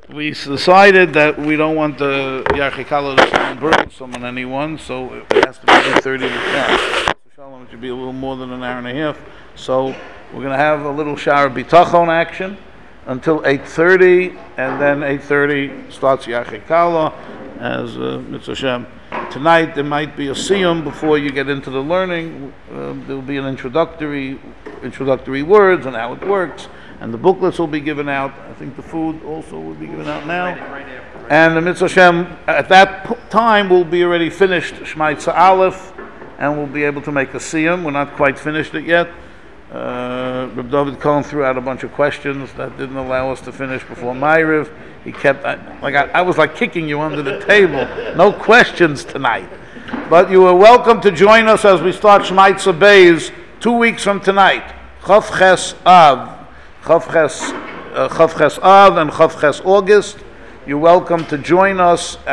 We decided that we don't want the Yachikala to sound burdensome on anyone, so it has to be 8:30 to start. Shalom, it should be a little more than an hour and a half. So we're going to have a little shower bitachon action until 8:30, and then 8:30 starts Yachikala as Mitzvah Shem. Tonight there might be a siyum before you get into the learning. There will be an introductory words and how it works, and the booklets will be given out. I think the food also will be given out now. And the Mitzvah Shem at that time will be already finished Shmaitza Aleph, and we'll be able to make a siyum. We're not quite finished it yet. Reb David Cohen threw out a bunch of questions that didn't allow us to finish before Ma'ariv. He kept, I was like kicking you under the table. No questions tonight. But you are welcome to join us as we start Shmaitza Beis 2 weeks from tonight. Chav Ches Av and Chav Ches August. You're welcome to join us